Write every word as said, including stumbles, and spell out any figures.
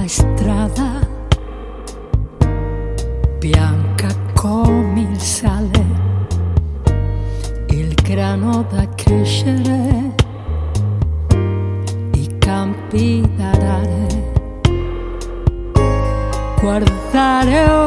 la strada, bianca come il sale, il grano da crescere, i campi da arare, guardare